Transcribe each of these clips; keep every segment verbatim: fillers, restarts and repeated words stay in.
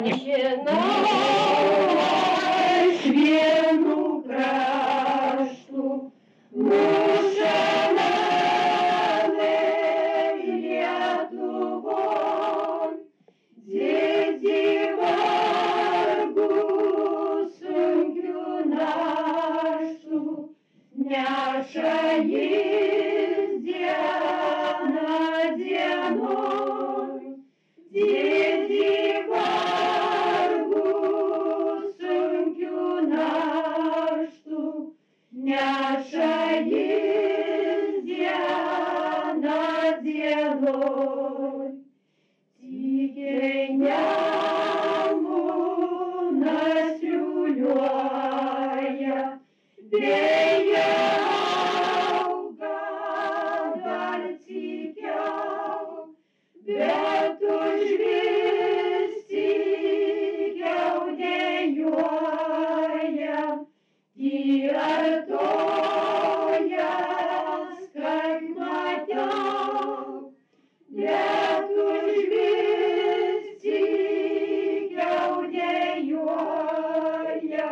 Žinau, vienu kraštu mūšą Lietuvon, didį vargų sunkių naštų, neša jis dieną dienon, didį vargų sunkių naštų, neša jis dieną dienon. Tykiai Nemunas liūliuoja, vėja auga dar tykiau, bet užvis tykiau dejuoja, tyartojas, kad matau, bet užvis tykiau dejuoja,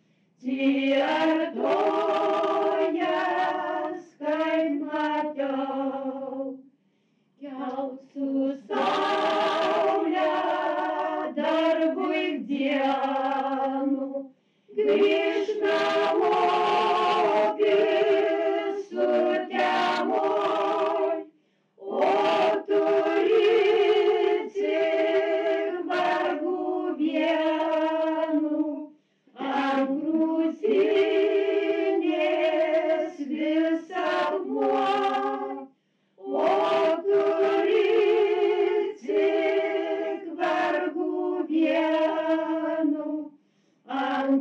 tyartojas, kad matau. Kelk su saule darbui dienų, grįžk namo sutemoj, o turi tik vargų vienų, ant krūtinės vis akmuo, o turi tik vargų vienų, ant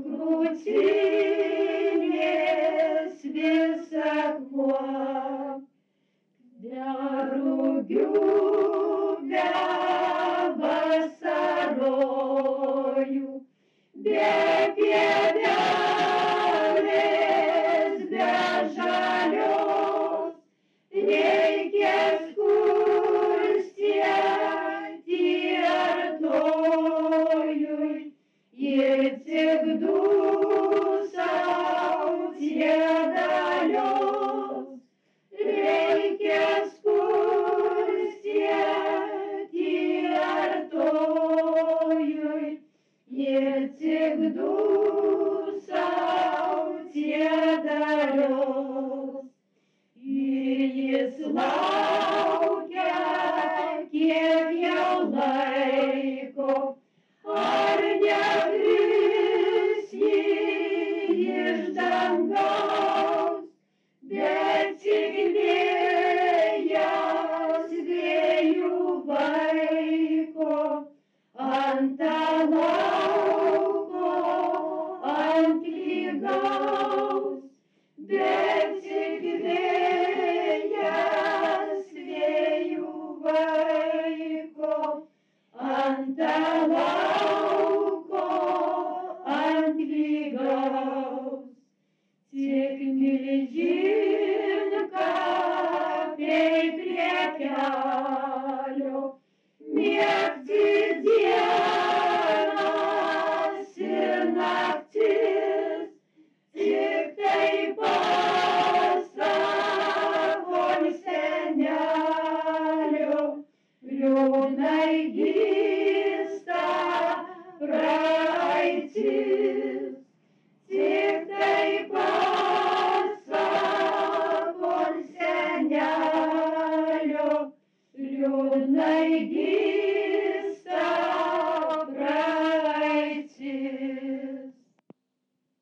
krūtinės vis akmuo. Derugių be vasarojų, be pievelės, be žalios, reikės kurstėti artojui ir tik dūsauti dalios. Reikės kurstėti artojui ir tik dūsauti dalios. Ir jis laukia, kiek jau laiko, ar nekris jį iš dangaus, bet tik vėjas vėjų vaiko, ant lauko, ant lygaus, bet tik vėjas vėjų vaiko, ant lauko, ant lygaus. Tik milžinkapiai prie kelio, miegti dienas ir naktis, tik tai pasakon senelio, liūdnai gysta praeitis, tik tai pasakon senelio, liūdnai gysta.